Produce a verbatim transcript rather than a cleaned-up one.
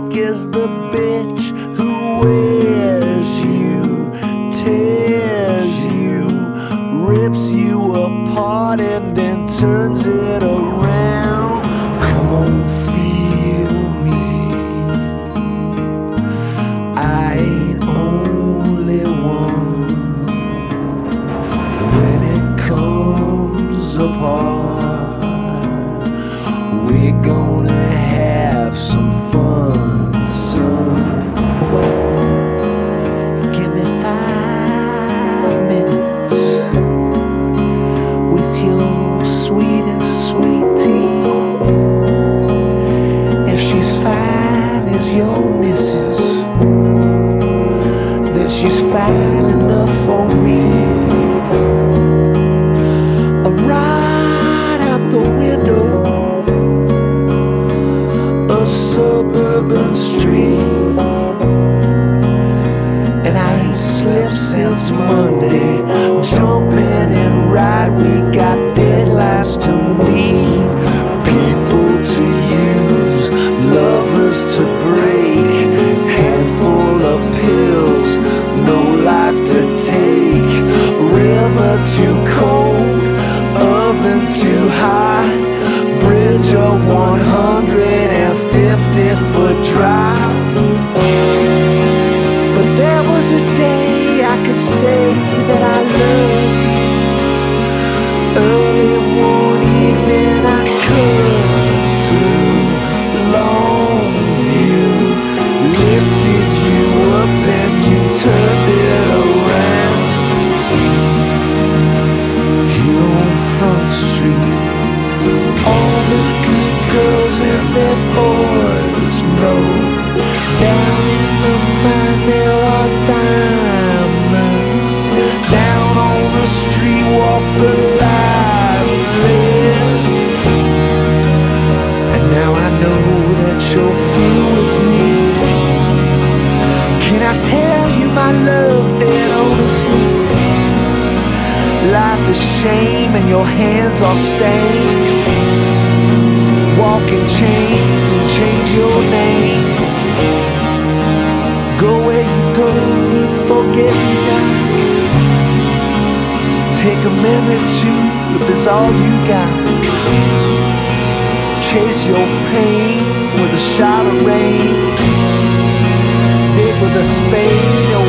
back is the bitch who wears you, tears you, rips you apart and then turns it around. Come on, feel me. I ain't only one. When it comes apart, we're gonna have some fun, son. Give me five minutes with your sweetest sweet tea. If she's fine as your missus, then she's fine enough for me. A ride out the window of suburban street, and I ain't slept since Monday. Jump in and ride, we got deadlines to meet. People to use, lovers to break, handful of pills, no life to take. River too cold, oven too hot, bridge of one hundred fifty foot drop. But there was a day I could say that I loved you. Early one evening I cut through Longview, lifted you up and you turned it around. Here on Front Street, all the good girls and their boys know. Down in the mine there are diamonds. Down on the street walk the lifeless. And now I know that you're through with me. Can I tell you my love, dead honestly? Life is shame and your hands are stained. Walk in chains and change your name. Go where you go and forget me not. Take a minute too if it's all you got. Chase your pain with a shot of rain. Dig with a spade or